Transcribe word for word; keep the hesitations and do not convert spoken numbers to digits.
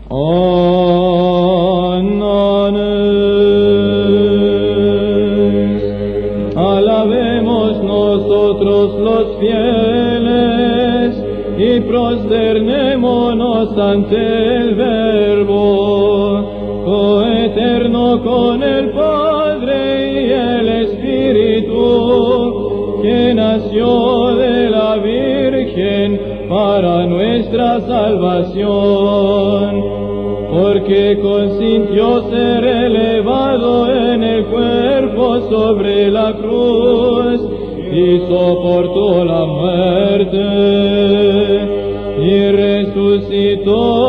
Alabemos nosotros los fieles y prosternémonos ante el Verbo, coeterno con el Padre y el Espíritu, que nació de la Virgen para nuestra salvación, porque consintió ser elevado en el cuerpo sobre la cruz y soportó la muerte y resucitó